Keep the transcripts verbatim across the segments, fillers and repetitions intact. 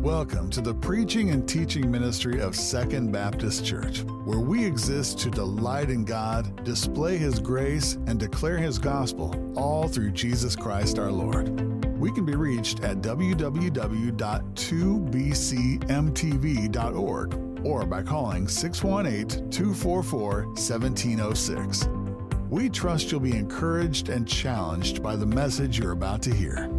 Welcome to the preaching and teaching ministry of Second Baptist Church, where we exist to delight in God, display His grace, and declare His gospel, all through Jesus Christ our Lord. We can be reached at w w w dot two b c m t v dot org or by calling six one eight, two four four, one seven zero six. We trust you'll be encouraged and challenged by the message you're about to hear.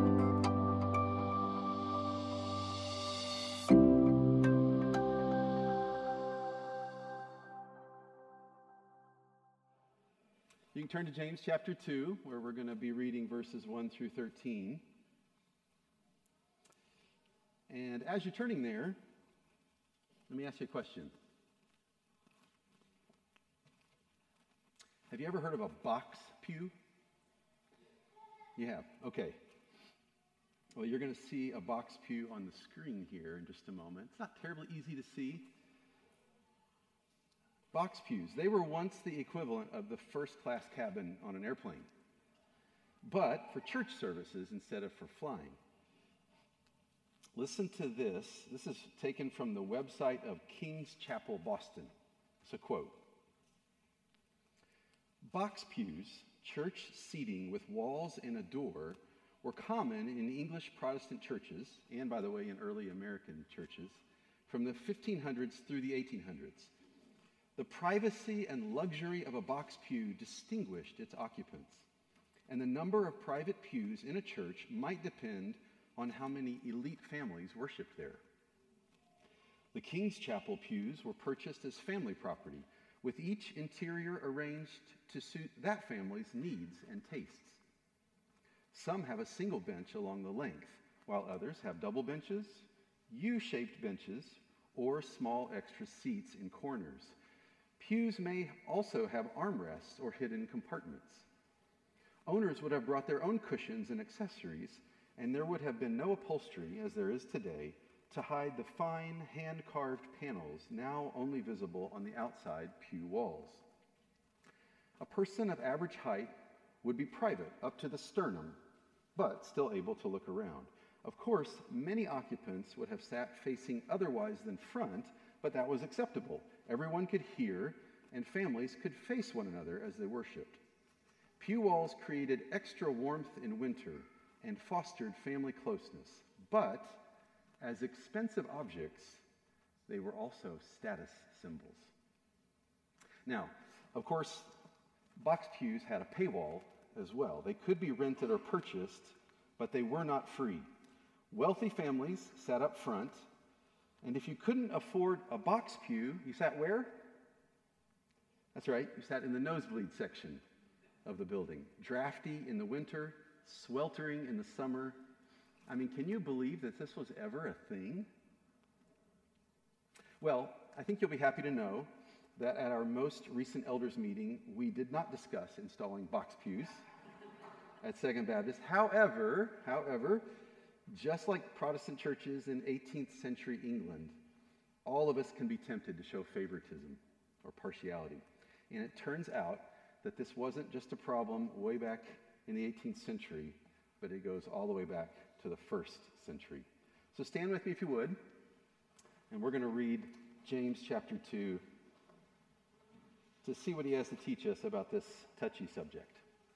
You can turn to James chapter two, where we're going to be reading verses one through thirteen. And as you're turning there, let me ask you a question. Have you ever heard of a box pew? You have? Okay. Well, you're going to see a box pew on the screen here in just a moment. It's not terribly easy to see. Box pews, they were once the equivalent of the first-class cabin on an airplane, but for church services instead of for flying. Listen to this. This is taken from the website of King's Chapel, Boston. It's a quote. Box pews, church seating with walls and a door, were common in English Protestant churches, and by the way, in early American churches, from the fifteen hundreds through the eighteen hundreds. The privacy and luxury of a box pew distinguished its occupants, and the number of private pews in a church might depend on how many elite families worshiped there. The King's Chapel pews were purchased as family property, with each interior arranged to suit that family's needs and tastes. Some have a single bench along the length, while others have double benches, U-shaped benches, or small extra seats in corners. Pews may also have armrests or hidden compartments. Owners would have brought their own cushions and accessories, and there would have been no upholstery, as there is today, to hide the fine hand-carved panels now only visible on the outside pew walls. A person of average height would be private up to the sternum, but still able to look around. Of course, many occupants would have sat facing otherwise than front, but that was acceptable. Everyone could hear, and families could face one another as they worshiped. Pew walls created extra warmth in winter and fostered family closeness, but as expensive objects, they were also status symbols. Now, of course, box pews had a paywall as well. They could be rented or purchased, but they were not free. Wealthy families sat up front, and if you couldn't afford a box pew, you sat where? That's right, you sat in the nosebleed section of the building. Drafty in the winter, sweltering in the summer. I mean, can you believe that this was ever a thing? Well, I think you'll be happy to know that at our most recent elders meeting, we did not discuss installing box pews at Second Baptist. However, however, just like Protestant churches in eighteenth century England, all of us can be tempted to show favoritism or partiality. And it turns out that this wasn't just a problem way back in the eighteenth century, but it goes all the way back to the first century. So stand with me if you would, and we're going to read James chapter two to see what he has to teach us about this touchy subject.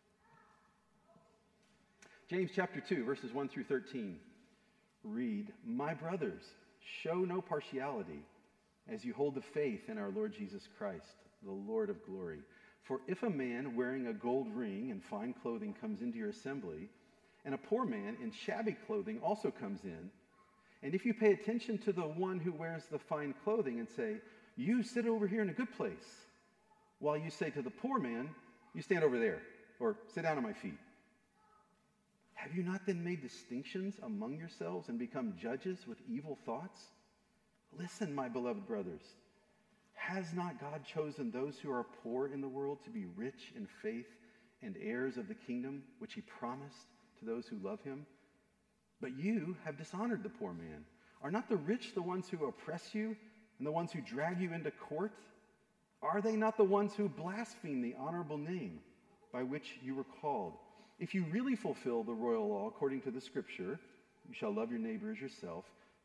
James chapter two, verses one through thirteen, read, "My brothers, show no partiality as you hold the faith in our Lord Jesus Christ, the Lord of glory. For if a man wearing a gold ring and fine clothing comes into your assembly, and a poor man in shabby clothing also comes in, and if you pay attention to the one who wears the fine clothing and say, 'You sit over here in a good place,' while you say to the poor man, 'You stand over there,' or 'Sit down at my feet,' have you not then made distinctions among yourselves and become judges with evil thoughts? Listen, my beloved brothers, has not God chosen those who are poor in the world to be rich in faith and heirs of the kingdom which he promised to those who love him? But you have dishonored the poor man. Are not the rich the ones who oppress you and the ones who drag you into court? Are they not the ones who blaspheme the honorable name by which you were called? If you really fulfill the royal law according to the scripture, you shall love your neighbor as yourself,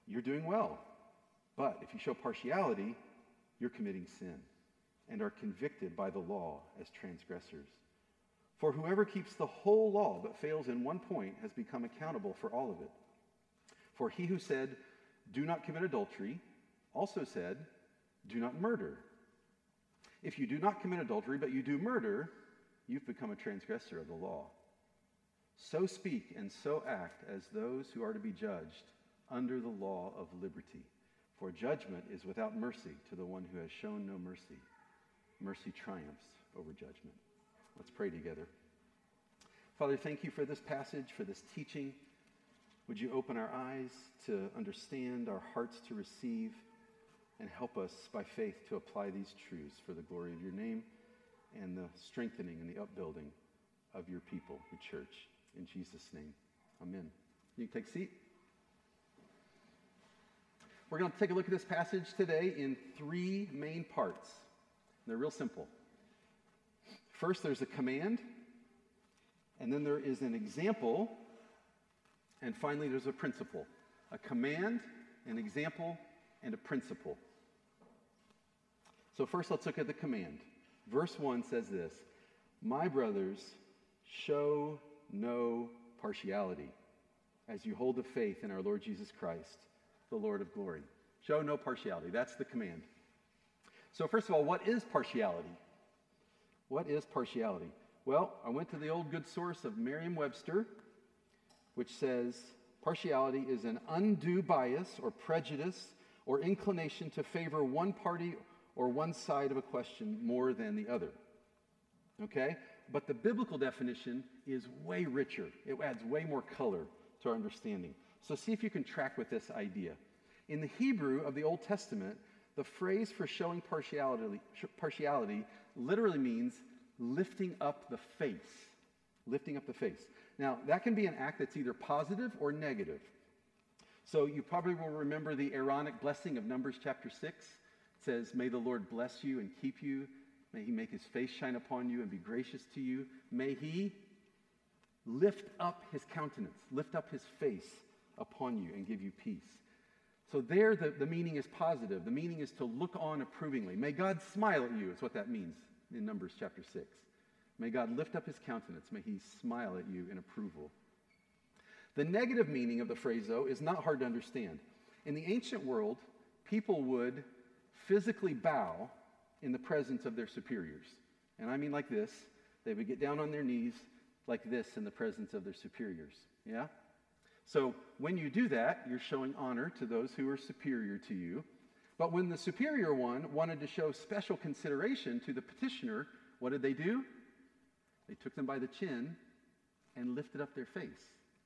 you're doing well. But if you show partiality, you're committing sin and are convicted by the law as transgressors. For whoever keeps the whole law but fails in one point has become accountable for all of it. For he who said, do not commit adultery, also said, do not murder. If you do not commit adultery, but you do murder, you've become a transgressor of the law. So speak and so act as those who are to be judged under the law of liberty. For judgment is without mercy to the one who has shown no mercy. Mercy triumphs over judgment. Let's pray together. Father, thank you for this passage, for this teaching. Would you open our eyes to understand, our hearts to receive, and help us by faith to apply these truths for the glory of your name and the strengthening and the upbuilding of your people, your church. In Jesus' name, amen. You can take a seat. We're going to take a look at this passage today in three main parts. They're real simple. First, there's a command, and then there is an example, and finally, there's a principle. A command, an example, and a principle. So first, let's look at the command. Verse one says this, my brothers, show no partiality as you hold the faith in our Lord Jesus Christ, the Lord of glory. Show no partiality. That's the command. So first of all, what is partiality? What is partiality? Well, I went to the old good source of Merriam-Webster, which says partiality is an undue bias or prejudice or inclination to favor one party or one side of a question more than the other. Okay? But the biblical definition is way richer. It adds way more color to our understanding. So see if you can track with this idea. In the Hebrew of the Old Testament, the phrase for showing partiality, partiality literally means lifting up the face. Lifting up the face. Now, that can be an act that's either positive or negative. So you probably will remember the Aaronic blessing of Numbers chapter six. It says, may the Lord bless you and keep you. May he make his face shine upon you and be gracious to you. May he lift up his countenance, lift up his face upon you and give you peace. So there the, the meaning is positive. The meaning is to look on approvingly. May God smile at you is what that means in Numbers chapter six. May God lift up his countenance. May he smile at you in approval. The negative meaning of the phrase, though, is not hard to understand. In the ancient world, people would physically bow in the presence of their superiors. And I mean like this. They would get down on their knees like this in the presence of their superiors. Yeah? So when you do that, you're showing honor to those who are superior to you. But when the superior one wanted to show special consideration to the petitioner, what did they do? They took them by the chin and lifted up their face.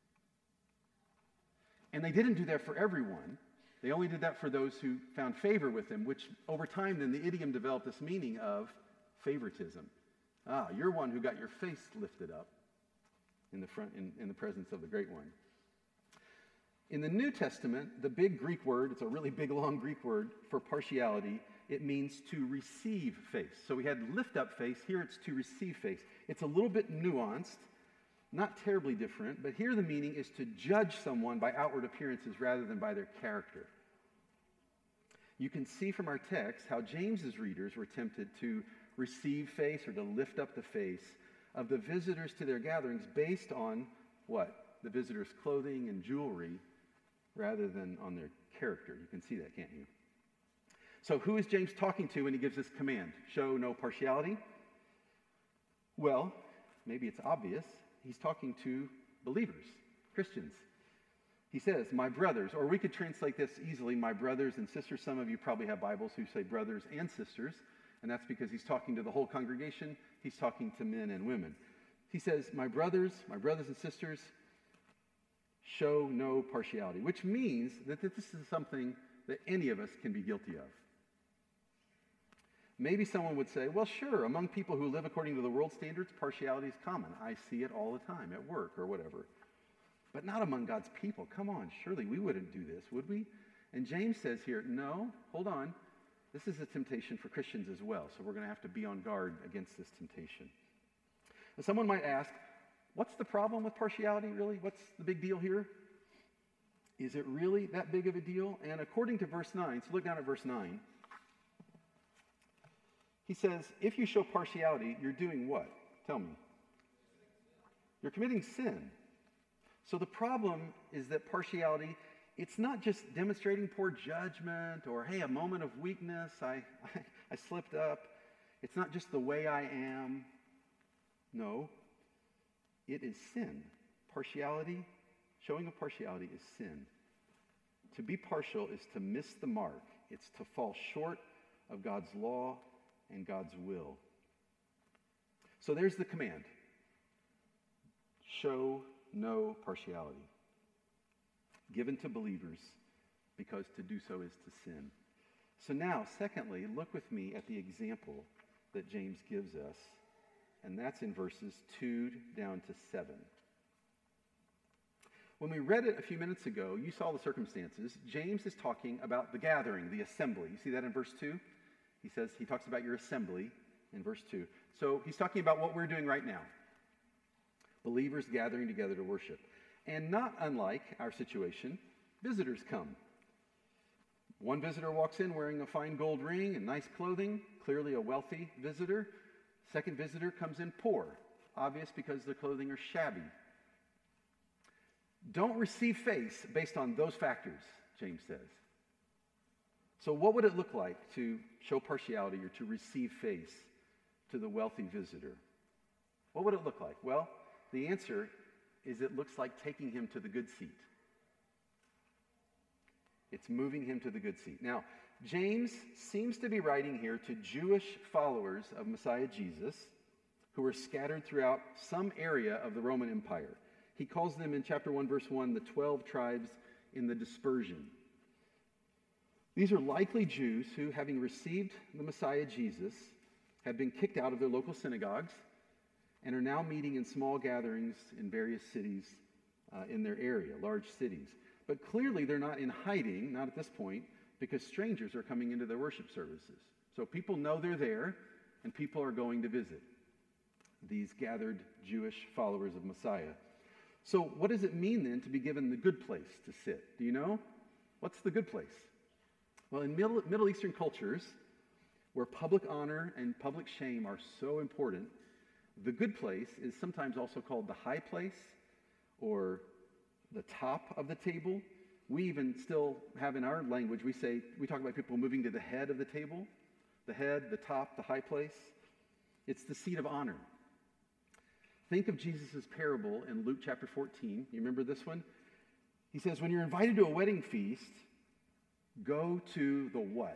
And they didn't do that for everyone. They only did that for those who found favor with them, which over time then the idiom developed this meaning of favoritism. Ah, you're one who got your face lifted up in the front, in, in the presence of the great one. In the New Testament, the big Greek word, it's a really big long Greek word for partiality, it means to receive face. So we had lift up face, here it's to receive face. It's a little bit nuanced, not terribly different, but here the meaning is to judge someone by outward appearances rather than by their character. You can see from our text how James's readers were tempted to receive face or to lift up the face of the visitors to their gatherings based on what? The visitors' clothing and jewelry rather than on their character. You can see that, can't you? So who is James talking to when he gives this command? Show no partiality? Well, maybe it's obvious. He's talking to believers, Christians. He says, my brothers, or we could translate this easily, my brothers and sisters. Some of you probably have Bibles who say brothers and sisters, and that's because he's talking to the whole congregation. He's talking to men and women. He says, my brothers, my brothers and sisters, show no partiality, which means that this is something that any of us can be guilty of. Maybe someone would say, well, sure, among people who live according to the world standards, partiality is common. I see it all the time at work or whatever. But not among God's people. Come on, surely we wouldn't do this, would we? And James says here, no, hold on. This is a temptation for Christians as well, so we're going to have to be on guard against this temptation. And someone might ask, what's the problem with partiality, really? What's the big deal here? Is it really that big of a deal? And according to verse nine, so look down at verse nine. He says, if you show partiality, you're doing what? Tell me. You're committing sin. So the problem is that partiality, it's not just demonstrating poor judgment or, hey, a moment of weakness, I, I, I slipped up. It's not just the way I am. No, it is sin. Partiality, showing of partiality is sin. To be partial is to miss the mark. It's to fall short of God's law and God's will. So there's the command. Show no partiality. Given to believers, because to do so is to sin. So now, secondly, look with me at the example that James gives us, and that's in verses two down to seven. When we read it a few minutes ago, you saw the circumstances. James is talking about the gathering, the assembly. You see that in verse two? He says, he talks about your assembly in verse two. So he's talking about what we're doing right now. Believers gathering together to worship. And not unlike our situation, visitors come. One visitor walks in wearing a fine gold ring and nice clothing, clearly a wealthy visitor. Second visitor comes in poor, obvious because their clothing are shabby. Don't receive face based on those factors, James says. So what would it look like to show partiality or to receive face to the wealthy visitor? What would it look like? Well, the answer is it looks like taking him to the good seat. It's moving him to the good seat. Now, James seems to be writing here to Jewish followers of Messiah Jesus who were scattered throughout some area of the Roman Empire. He calls them in chapter one, verse one, the twelve tribes in the dispersion. These are likely Jews who, having received the Messiah Jesus, have been kicked out of their local synagogues and are now meeting in small gatherings in various cities uh, in their area, large cities. But clearly they're not in hiding, not at this point, because strangers are coming into their worship services. So people know they're there, and people are going to visit these gathered Jewish followers of Messiah. So what does it mean then to be given the good place to sit? Do you know? What's the good place? Well, in Middle, Middle Eastern cultures, where public honor and public shame are so important, the good place is sometimes also called the high place or the top of the table. We even still have in our language, we say, we talk about people moving to the head of the table, the head, the top, the high place. It's the seat of honor. Think of Jesus' parable in Luke chapter fourteen. You remember this one? He says, when you're invited to a wedding feast, go to the what?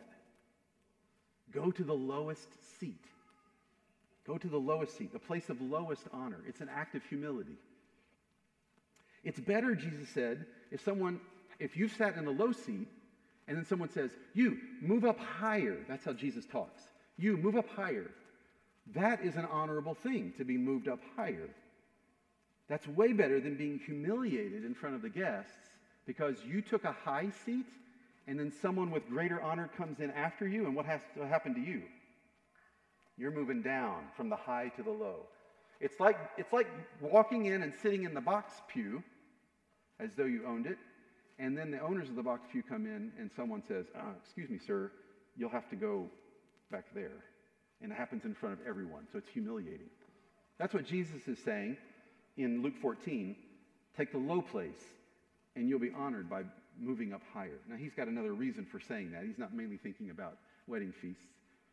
Go to the lowest seat. Go to the lowest seat, the place of lowest honor. It's an act of humility. It's better, Jesus said, if someone, if you've sat in a low seat, and then someone says, you, move up higher. That's how Jesus talks. You, move up higher. That is an honorable thing, to be moved up higher. That's way better than being humiliated in front of the guests because you took a high seat and then someone with greater honor comes in after you, and what has to happen to you? You're moving down from the high to the low. It's like, it's like walking in and sitting in the box pew as though you owned it, and then the owners of the box pew come in and someone says, oh, excuse me, sir, you'll have to go back there. And it happens in front of everyone, so it's humiliating. That's what Jesus is saying in Luke fourteen. Take the low place, and you'll be honored by moving up higher. Now, he's got another reason for saying that. He's not mainly thinking about wedding feasts.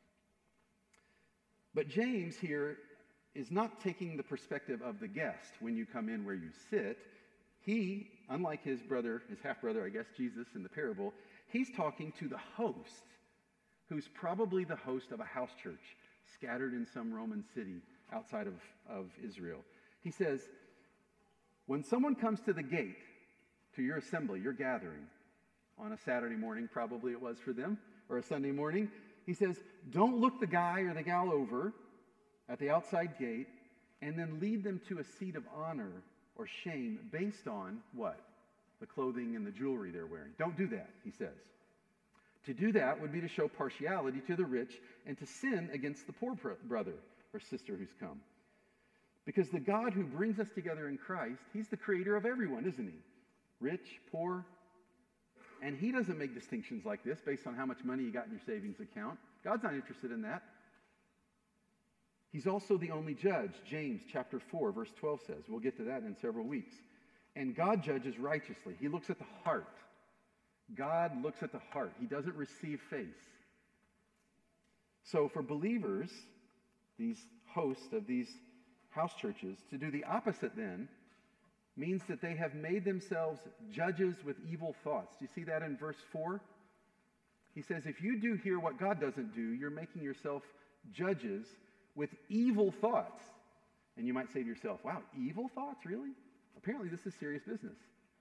But James here is not taking the perspective of the guest when you come in where you sit. He, unlike his brother, his half-brother, I guess, Jesus in the parable, he's talking to the host, who's probably the host of a house church scattered in some Roman city outside of, of Israel. He says, when someone comes to the gate, to your assembly, your gathering, on a Saturday morning, probably it was for them, or a Sunday morning, he says, don't look the guy or the gal over at the outside gate and then lead them to a seat of honor or shame based on what? The clothing and the jewelry they're wearing. Don't do that, he says. To do that would be to show partiality to the rich and to sin against the poor brother or sister who's come. Because the God who brings us together in Christ, he's the creator of everyone, isn't he? Rich, poor, and he doesn't make distinctions like this based on how much money you got in your savings account. God's not interested in that. He's also the only judge. James chapter four, verse twelve says. We'll get to that in several weeks. And God judges righteously. He looks at the heart. God looks at the heart. He doesn't receive face. So for believers, these hosts of these house churches, to do the opposite then means that they have made themselves judges with evil thoughts. Do you see that in verse four? He says, if you do here what God doesn't do, you're making yourself judges with evil thoughts. And you might say to yourself, wow, evil thoughts, really? Apparently this is serious business.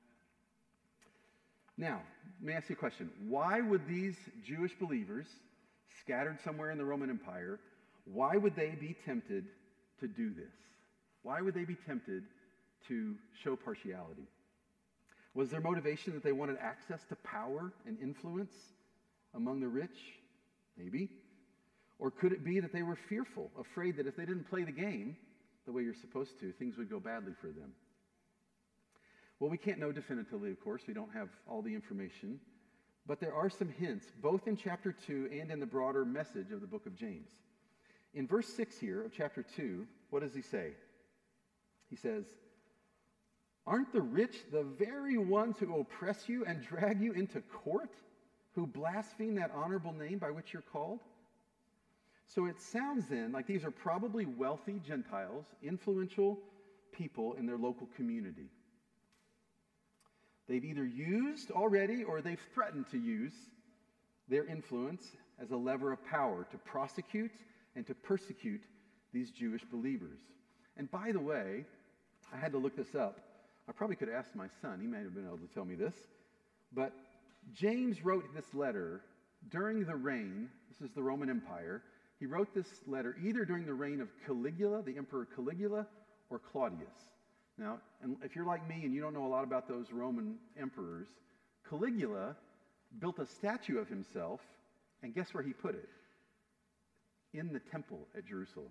Now, let me ask you a question. Why would these Jewish believers, scattered somewhere in the Roman Empire, why would they be tempted to do this? Why would they be tempted to show partiality? Was their motivation that they wanted access to power and influence among the rich? Maybe. Or could it be that they were fearful, afraid that if they didn't play the game the way you're supposed to, things would go badly for them? Well, we can't know definitively, of course. We don't have all the information. But there are some hints, both in chapter two and in the broader message of the book of James. In verse six here of chapter two, what does he say? He says, aren't the rich the very ones who oppress you and drag you into court, who blaspheme that honorable name by which you're called? So it sounds then like these are probably wealthy Gentiles, influential people in their local community. They've either used already or they've threatened to use their influence as a lever of power to prosecute and to persecute these Jewish believers. And by the way, I had to look this up. I probably could have asked my son. He might have been able to tell me this. But James wrote this letter during the reign, this is the Roman Empire. He wrote this letter either during the reign of Caligula, the Emperor Caligula, or Claudius. Now, and if you're like me and you don't know a lot about those Roman emperors, Caligula built a statue of himself, and guess where he put it? In the temple at Jerusalem.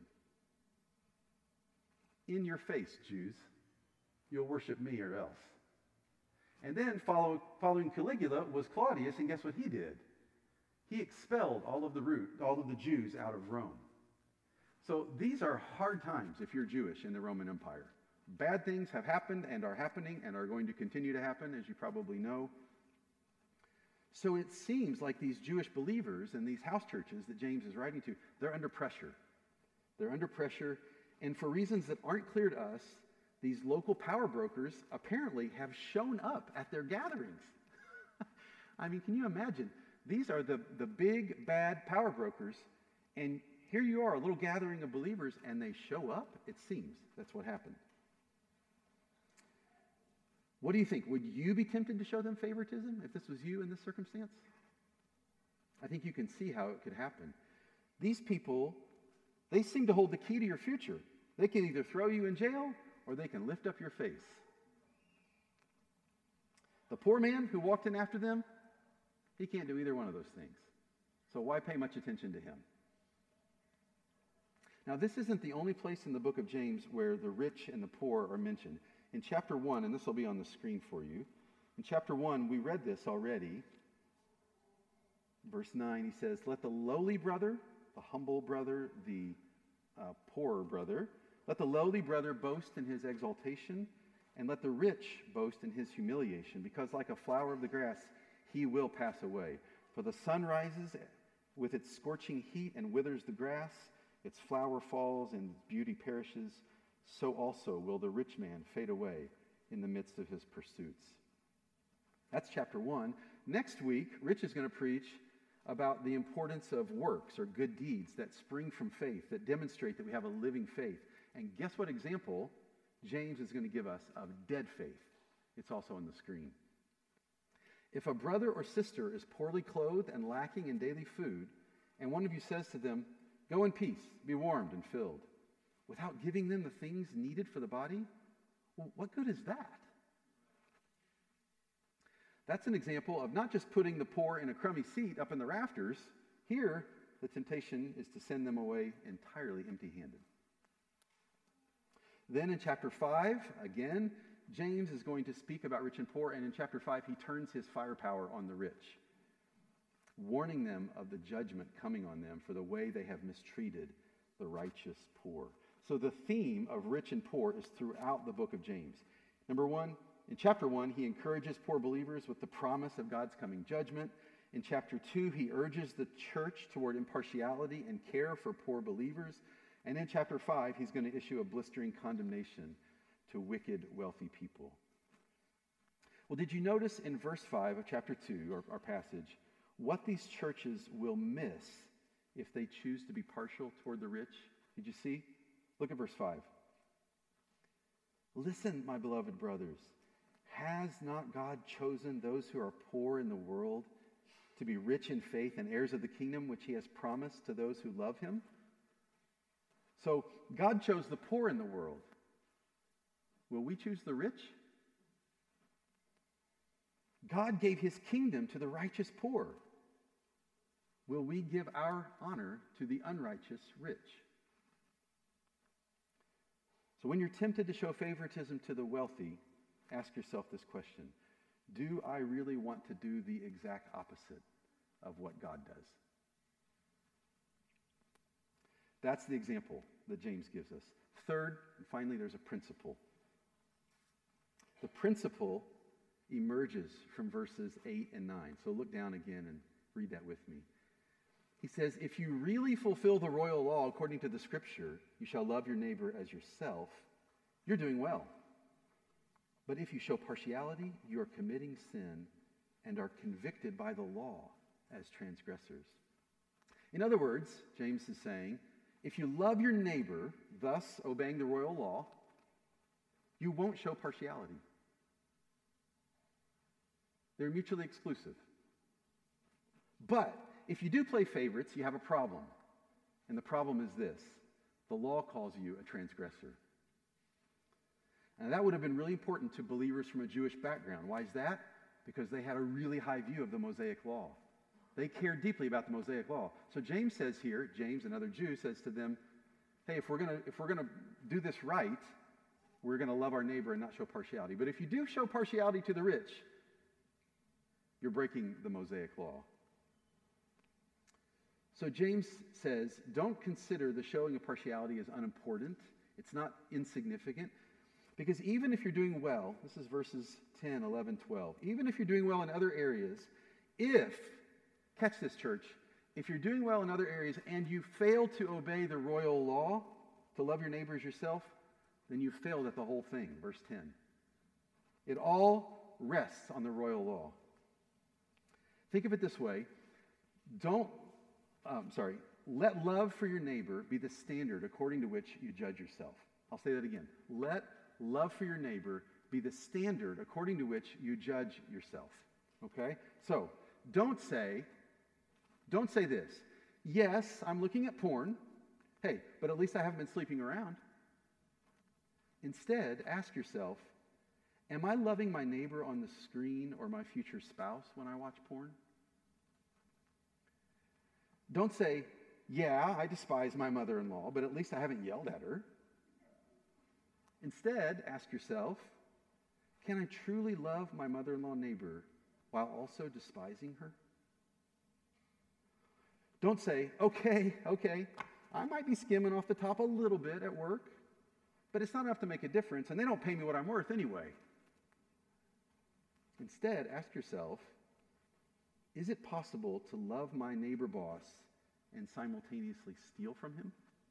In your face, Jews. You'll worship me or else. And then follow, following Caligula was Claudius, and guess what he did? He expelled all of the root, all of the Jews out of Rome. So these are hard times if you're Jewish in the Roman Empire. Bad things have happened and are happening and are going to continue to happen, as you probably know. So it seems like these Jewish believers and these house churches that James is writing to, they're under pressure. They're under pressure, and for reasons that aren't clear to us, these local power brokers apparently have shown up at their gatherings. I mean, can you imagine? These are the, the big, bad power brokers, and here you are, a little gathering of believers, and they show up? It seems that's what happened. What do you think? Would you be tempted to show them favoritism if this was you in this circumstance? I think you can see how it could happen. These people, they seem to hold the key to your future. They can either throw you in jail or they can lift up your face. The poor man who walked in after them, he can't do either one of those things. So why pay much attention to him? Now, this isn't the only place in the book of James where the rich and the poor are mentioned. In chapter one, and this will be on the screen for you, in chapter one, we read this already. Verse nine, he says, let the lowly brother, the humble brother, the uh, poorer brother, let the lowly brother boast in his exaltation, and let the rich boast in his humiliation, because like a flower of the grass, he will pass away. For the sun rises with its scorching heat and withers the grass, its flower falls and its beauty perishes. So also will the rich man fade away in the midst of his pursuits. That's chapter one. Next week, Rich is going to preach about the importance of works or good deeds that spring from faith, that demonstrate that we have a living faith. And guess what example James is going to give us of dead faith? It's also on the screen. If a brother or sister is poorly clothed and lacking in daily food, and one of you says to them, go in peace, be warmed and filled, without giving them the things needed for the body, well, what good is that? That's an example of not just putting the poor in a crummy seat up in the rafters. Here, the temptation is to send them away entirely empty-handed. Then in chapter five, again, James is going to speak about rich and poor, and in chapter five, he turns his firepower on the rich, warning them of the judgment coming on them for the way they have mistreated the righteous poor. So the theme of rich and poor is throughout the book of James. Number one, in chapter one, he encourages poor believers with the promise of God's coming judgment. In chapter two, he urges the church toward impartiality and care for poor believers. And in chapter five, he's going to issue a blistering condemnation to wicked, wealthy people. Well, did you notice in verse five of chapter two, our, our passage, what these churches will miss if they choose to be partial toward the rich? Did you see? Look at verse five. Listen, my beloved brothers, has not God chosen those who are poor in the world to be rich in faith and heirs of the kingdom which he has promised to those who love him? So God chose the poor in the world. Will we choose the rich? God gave his kingdom to the righteous poor. Will we give our honor to the unrighteous rich? So when you're tempted to show favoritism to the wealthy, ask yourself this question. Do I really want to do the exact opposite of what God does? That's the example that James gives us. Third, and finally, there's a principle. The principle emerges from verses eight and nine. So look down again and read that with me. He says, if you really fulfill the royal law according to the scripture, you shall love your neighbor as yourself, you're doing well. But if you show partiality, you are committing sin and are convicted by the law as transgressors. In other words, James is saying, if you love your neighbor, thus obeying the royal law, you won't show partiality. They're mutually exclusive. But if you do play favorites, you have a problem. And the problem is this. The law calls you a transgressor. And that would have been really important to believers from a Jewish background. Why is that? Because they had a really high view of the Mosaic law. They cared deeply about the Mosaic law. So James says here, James, another Jew, says to them, hey, if we're gonna if we're gonna do this right, we're gonna love our neighbor and not show partiality. But if you do show partiality to the rich, you're breaking the Mosaic law. So James says, don't consider the showing of partiality as unimportant. It's not insignificant. Because even if you're doing well, this is verses ten, eleven, twelve, even if you're doing well in other areas, if, catch this church, if you're doing well in other areas and you fail to obey the royal law, to love your neighbor as yourself, then you've failed at the whole thing, verse ten. It all rests on the royal law. Think of it this way. Don't, um, sorry, let love for your neighbor be the standard according to which you judge yourself. I'll say that again. Let love for your neighbor be the standard according to which you judge yourself. Okay? So, don't say, don't say this. Yes, I'm looking at porn. Hey, but at least I haven't been sleeping around. Instead, ask yourself, am I loving my neighbor on the screen or my future spouse when I watch porn? Don't say, yeah, I despise my mother-in-law, but at least I haven't yelled at her. Instead, ask yourself, can I truly love my mother-in-law neighbor while also despising her? Don't say, okay, okay, I might be skimming off the top a little bit at work, but it's not enough to make a difference, and they don't pay me what I'm worth anyway. Instead, ask yourself, is it possible to love my neighbor boss and simultaneously steal from him?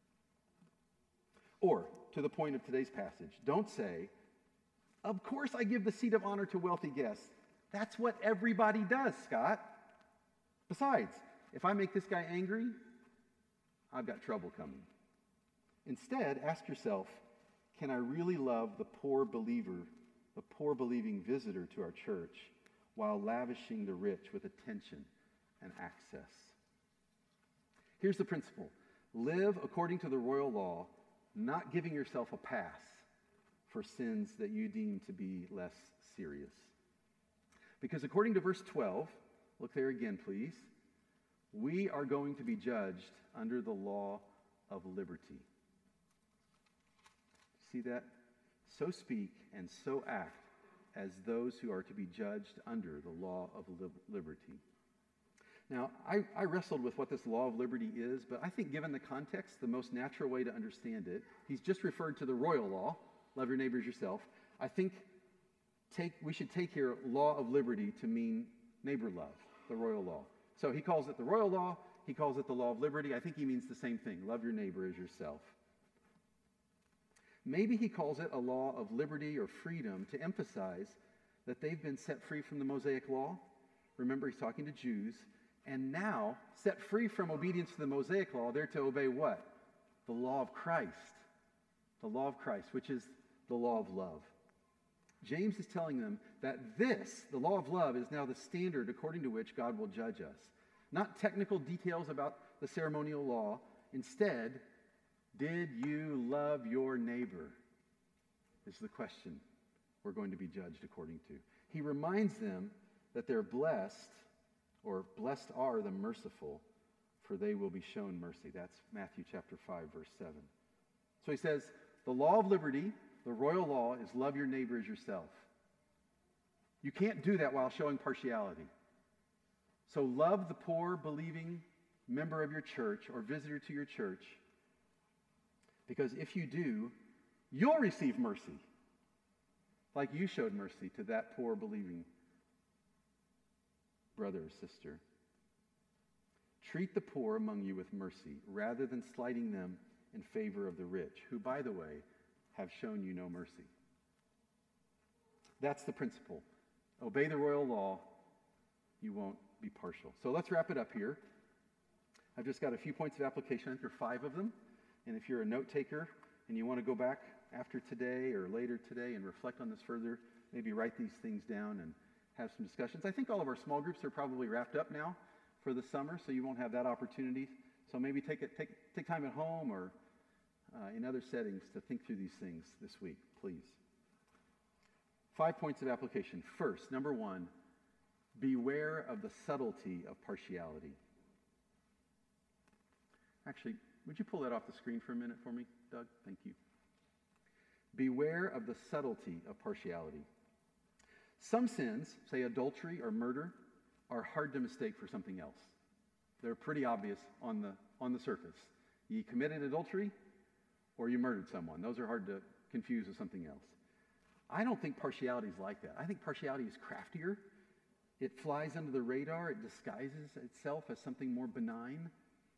Or, to the point of today's passage, don't say, of course I give the seat of honor to wealthy guests. That's what everybody does, Scott. Besides, if I make this guy angry, I've got trouble coming. Instead, ask yourself, can I really love the poor believer, the poor believing visitor to our church, while lavishing the rich with attention and access? Here's the principle. Live according to the royal law, not giving yourself a pass for sins that you deem to be less serious. Because according to verse twelve, look there again, please, we are going to be judged under the law of liberty. See that? so speak and so act as those who are to be judged under the law of li- liberty. Now, I, I wrestled with what this law of liberty is, but I think given the context, the most natural way to understand it, he's just referred to the royal law, love your neighbors yourself. I think take, we should take here law of liberty to mean neighbor love, the royal law. So he calls it the royal law, he calls it the law of liberty. I think he means the same thing, love your neighbor as yourself. Maybe he calls it a law of liberty or freedom to emphasize that they've been set free from the Mosaic law. Remember, he's talking to Jews. And now, set free from obedience to the Mosaic law, they're to obey what? The law of Christ. The law of Christ, which is the law of love. James is telling them that this, the law of love, is now the standard according to which God will judge us. Not technical details about the ceremonial law. Instead, did you love your neighbor? Is the question we're going to be judged according to. He reminds them that they're blessed, or blessed are the merciful, for they will be shown mercy. That's Matthew chapter five, verse seven. So he says, the law of liberty, the royal law, is love your neighbor as yourself. You can't do that while showing partiality. So love the poor, believing member of your church or visitor to your church, because if you do, you'll receive mercy, like you showed mercy to that poor, believing brother or sister. Treat the poor among you with mercy, rather than slighting them in favor of the rich, who, by the way, have shown you no mercy. That's the principle. Obey the royal law, you won't be partial. So let's wrap it up here. I've just got a few points of application. I think there are five of them. And if you're a note taker and you want to go back after today or later today and reflect on this further, maybe write these things down and have some discussions. I think all of our small groups are probably wrapped up now for the summer, so you won't have that opportunity. So maybe take it, take take time at home or uh, in other settings to think through these things this week, please. Five points of application. First, number one, beware of the subtlety of partiality. Actually, would you pull that off the screen for a minute for me, Doug? Thank you. Beware of the subtlety of partiality. Some sins, say adultery or murder, are hard to mistake for something else. They're pretty obvious on the on the surface. You committed adultery or you murdered someone. Those are hard to confuse with something else. I don't think partiality is like that. I think partiality is craftier. It flies under the radar. It disguises itself as something more benign.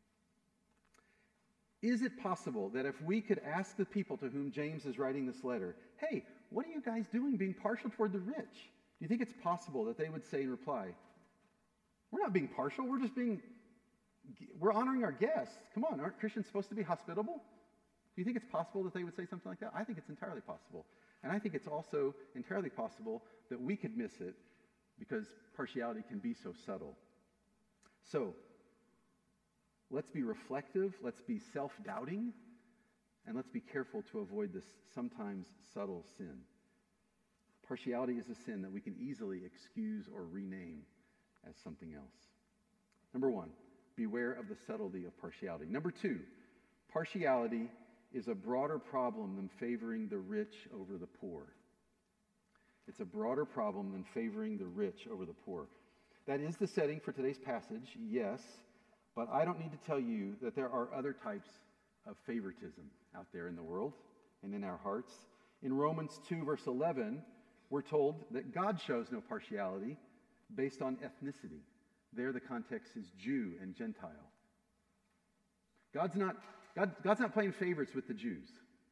Is it possible that if we could ask the people to whom James is writing this letter, hey, what are you guys doing being partial toward the rich? Do you think it's possible that they would say in reply, we're not being partial, we're just being, we're honoring our guests. Come on, aren't Christians supposed to be hospitable? Do you think it's possible that they would say something like that? I think it's entirely possible. And I think it's also entirely possible that we could miss it because partiality can be so subtle. So, let's be reflective, let's be self-doubting, and let's be careful to avoid this sometimes subtle sin. Partiality is a sin that we can easily excuse or rename as something else. Number one, beware of the subtlety of partiality. Number two, partiality is a broader problem than favoring the rich over the poor. It's a broader problem than favoring the rich over the poor. That is the setting for today's passage, yes, but I don't need to tell you that there are other types of favoritism out there in the world and in our hearts. In Romans two, verse eleven, we're told that God shows no partiality based on ethnicity. There the context is Jew and Gentile. God's not, God, God's not playing favorites with the Jews,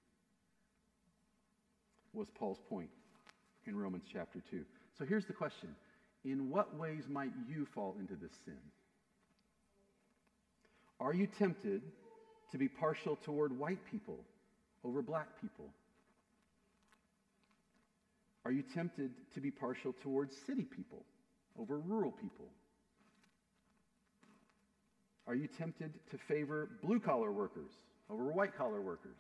was Paul's point in Romans chapter two. So here's the question. In what ways might you fall into this sin? Are you tempted to be partial toward white people over black people? Are you tempted to be partial towards city people over rural people? Are you tempted to favor blue-collar workers over white-collar workers?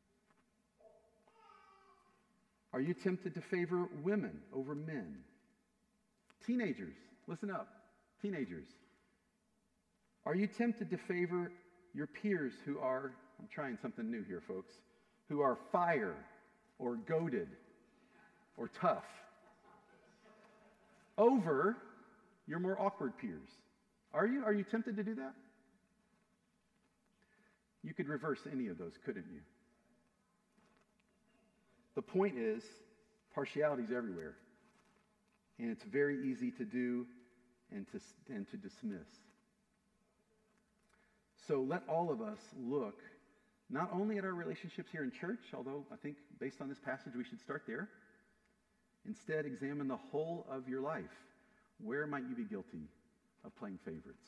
Are you tempted to favor women over men? Teenagers, listen up. Teenagers. Are you tempted to favor your peers who are, I'm trying something new here, folks, who are fire or goaded or tough over your more awkward peers. Are you? Are you tempted to do that? You could reverse any of those, couldn't you? The point is, partiality is everywhere. And it's very easy to do and to, and to dismiss. So let all of us look not only at our relationships here in church, although I think based on this passage we should start there. Instead, examine the whole of your life. Where might you be guilty of playing favorites?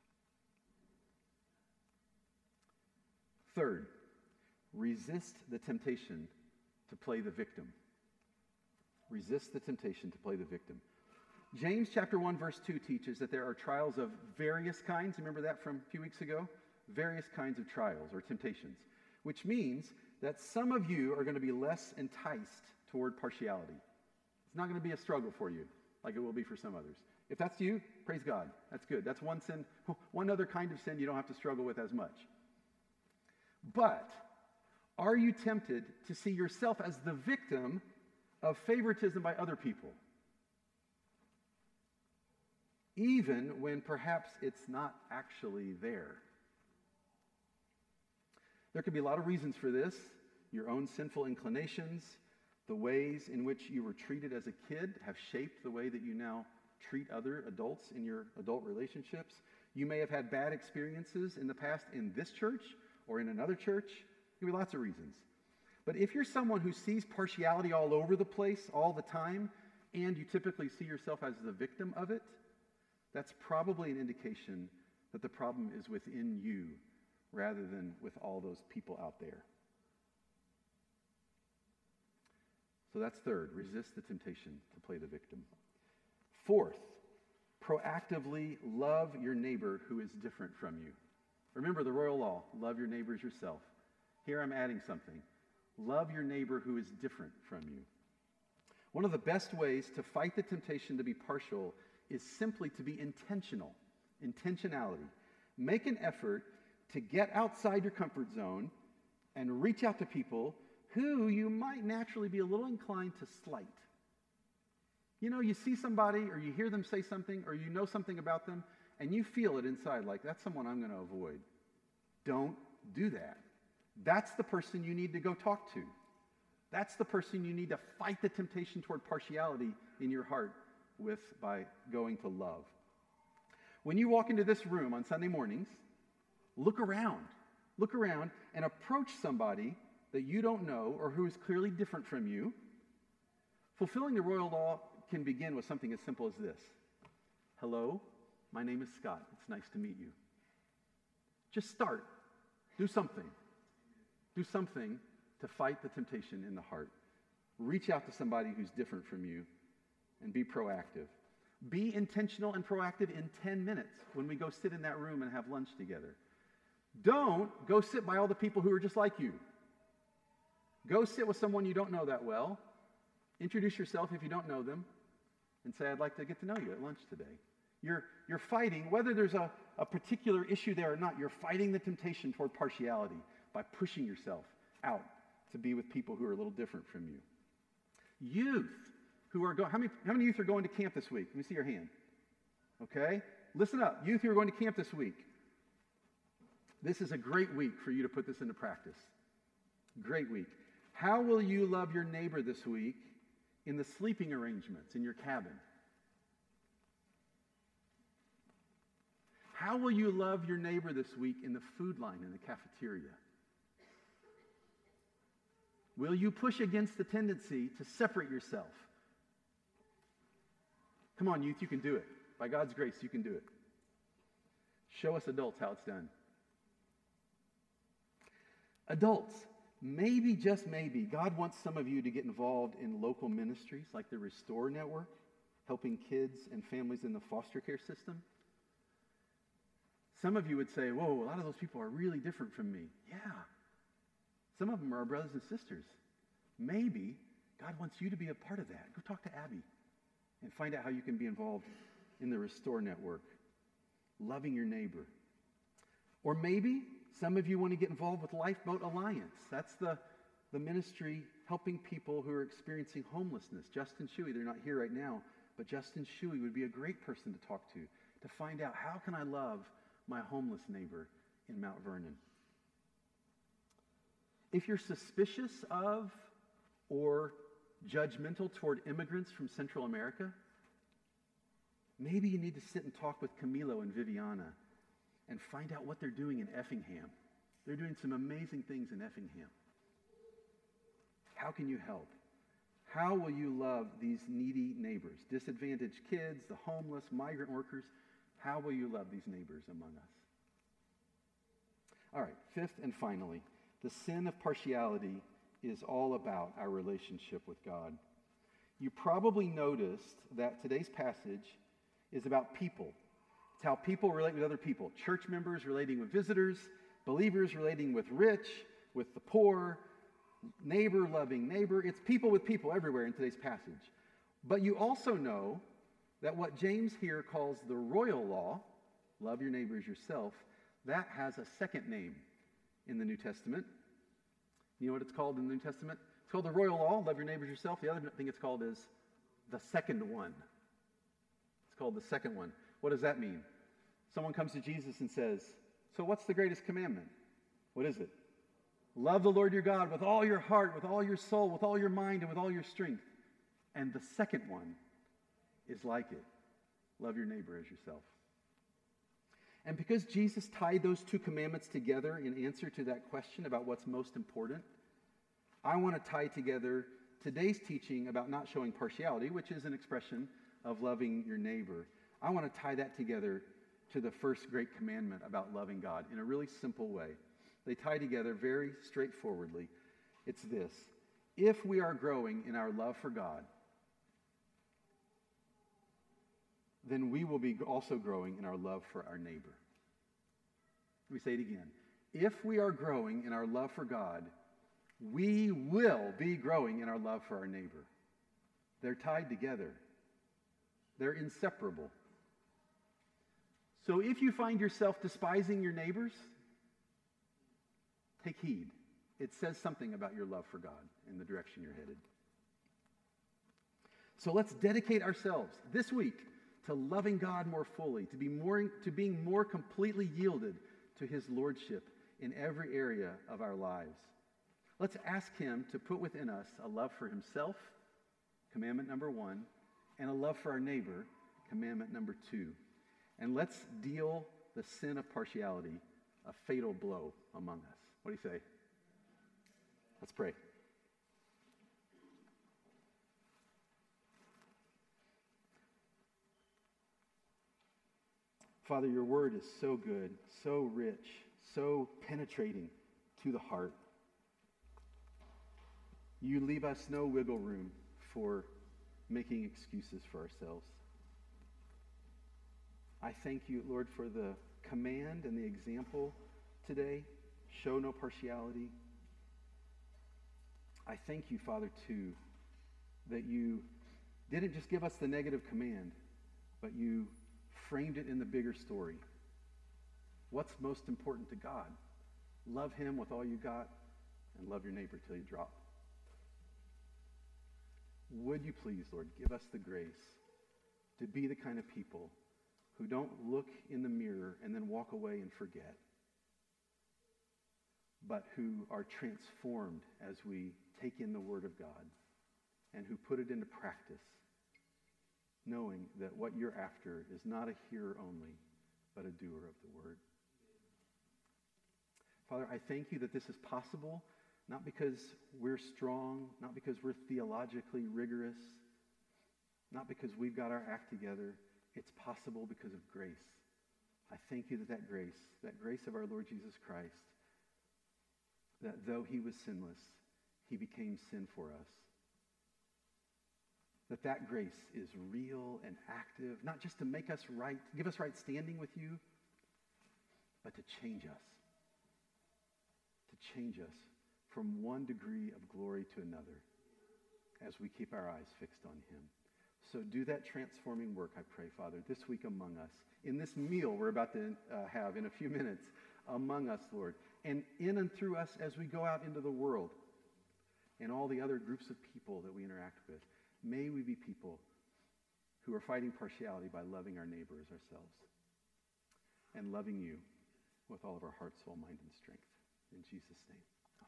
Third, resist the temptation to play the victim. Resist the temptation to play the victim. James chapter one verse two teaches that there are trials of various kinds. Remember that from a few weeks ago? Various kinds of trials or temptations, which means that some of you are going to be less enticed toward partiality. It's not going to be a struggle for you like it will be for some others. If that's you, praise God. That's good. That's one sin, one other kind of sin you don't have to struggle with as much. But are you tempted to see yourself as the victim of favoritism by other people? Even when perhaps it's not actually there. There could be a lot of reasons for this. Your own sinful inclinations, the ways in which you were treated as a kid have shaped the way that you now treat other adults in your adult relationships. You may have had bad experiences in the past in this church or in another church. There could be lots of reasons. But if you're someone who sees partiality all over the place all the time, and you typically see yourself as the victim of it, that's probably an indication that the problem is within you rather than with all those people out there. So that's third, resist the temptation to play the victim. Fourth, proactively love your neighbor who is different from you. Remember the royal law, love your neighbor as yourself. Here I'm adding something. Love your neighbor who is different from you. One of the best ways to fight the temptation to be partial is simply to be intentional. Intentionality. Make an effort to get outside your comfort zone and reach out to people who you might naturally be a little inclined to slight. You know, you see somebody or you hear them say something or you know something about them and you feel it inside like, that's someone I'm going to avoid. Don't do that. That's the person you need to go talk to. That's the person you need to fight the temptation toward partiality in your heart with by going to love. When you walk into this room on Sunday mornings, look around. Look around and approach somebody that you don't know or who is clearly different from you. Fulfilling the royal law can begin with something as simple as this. Hello, my name is Scott. It's nice to meet you. Just start. Do something. Do something to fight the temptation in the heart. Reach out to somebody who's different from you and be proactive. Be intentional and proactive in ten minutes when we go sit in that room and have lunch together. Don't go sit by all the people who are just like you. Go sit with someone you don't know that well. Introduce yourself if you don't know them and say, I'd like to get to know you at lunch today. You're, you're fighting, whether there's a, a particular issue there or not, you're fighting the temptation toward partiality by pushing yourself out to be with people who are a little different from you. Youth who are going, how many, how many youth are going to camp this week? Let me see your hand. Okay? Listen up. Youth who are going to camp this week. This is a great week for you to put this into practice. Great week. How will you love your neighbor this week in the sleeping arrangements in your cabin? How will you love your neighbor this week in the food line in the cafeteria? Will you push against the tendency to separate yourself? Come on, youth, you can do it. By God's grace, you can do it. Show us adults how it's done. Adults, maybe, just maybe, God wants some of you to get involved in local ministries like the Restore Network, helping kids and families in the foster care system. Some of you would say, whoa, a lot of those people are really different from me. Yeah. Some of them are our brothers and sisters. Maybe God wants you to be a part of that. Go talk to Abby and find out how you can be involved in the Restore Network, loving your neighbor. Or maybe some of you want to get involved with Lifeboat Alliance. That's the, the ministry helping people who are experiencing homelessness. Justin Shuey, they're not here right now, but Justin Shuey would be a great person to talk to, to find out how can I love my homeless neighbor in Mount Vernon. If you're suspicious of or judgmental toward immigrants from Central America, maybe you need to sit and talk with Camilo and Viviana and find out what they're doing in Effingham. They're doing some amazing things in Effingham. How can you help? How will you love these needy neighbors, disadvantaged kids, the homeless, migrant workers? How will you love these neighbors among us? All right, fifth and finally, the sin of partiality is all about our relationship with God. You probably noticed that today's passage is about people. It's how people relate with other people. Church members relating with visitors, believers relating with rich, with the poor, neighbor loving neighbor. It's people with people everywhere in today's passage. But you also know that what James here calls the royal law, love your neighbor as yourself, that has a second name in the New Testament. You know what it's called in the New Testament? It's called the royal law, love your neighbor as yourself. The other thing it's called is the second one. It's called the second one. What does that mean? Someone comes to Jesus and says, so what's the greatest commandment? What is it? Love the Lord your God with all your heart, with all your soul, with all your mind, and with all your strength. And the second one is like it. Love your neighbor as yourself. And because Jesus tied those two commandments together in answer to that question about what's most important, I want to tie together today's teaching about not showing partiality, which is an expression of loving your neighbor. I want to tie that together to the first great commandment about loving God in a really simple way. They tie together very straightforwardly. It's this: if we are growing in our love for God, then we will be also growing in our love for our neighbor. Let me say it again. If we are growing in our love for God, we will be growing in our love for our neighbor. They're tied together. They're inseparable. So if you find yourself despising your neighbors, take heed. It says something about your love for God in the direction you're headed. So let's dedicate ourselves this week to loving God more fully, to be more, to being more completely yielded to his lordship in every area of our lives. Let's ask him to put within us a love for himself, commandment number one, and a love for our neighbor, commandment number two. And let's deal the sin of partiality a fatal blow among us. What do you say? Let's pray. Father, your word is so good, so rich, so penetrating to the heart. You leave us no wiggle room for making excuses for ourselves. I thank you, Lord, for the command and the example today. Show no partiality. I thank you, Father, too, that you didn't just give us the negative command, but you framed it in the bigger story. What's most important to God? Love him with all you got and love your neighbor till you drop. Would you please, Lord, give us the grace to be the kind of people who don't look in the mirror and then walk away and forget, but who are transformed as we take in the Word of God and who put it into practice, knowing that what you're after is not a hearer only, but a doer of the Word. Father, I thank you that this is possible, not because we're strong, not because we're theologically rigorous, not because we've got our act together. It's possible because of grace. I thank you that that grace, that grace of our Lord Jesus Christ, that though he was sinless, he became sin for us. That that grace is real and active, not just to make us right, give us right standing with you, but to change us. To change us from one degree of glory to another as we keep our eyes fixed on him. So do that transforming work, I pray, Father, this week among us, in this meal we're about to uh, have in a few minutes, among us, Lord, and in and through us as we go out into the world. and all the other groups of people that we interact with. May we be people who are fighting partiality by loving our neighbor as ourselves and loving you with all of our heart, soul, mind, and strength. In Jesus' name,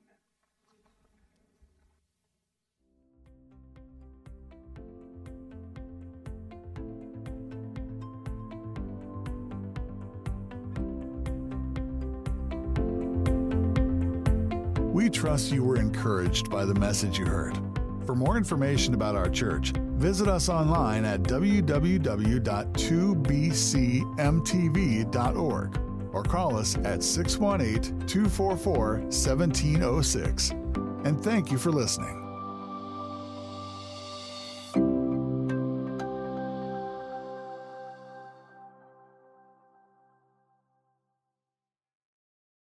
amen. We trust you were encouraged by the message you heard. For more information about our church, visit us online at w w w dot two b c m t v dot org or call us at six one eight, two four four, one seven zero six. And thank you for listening.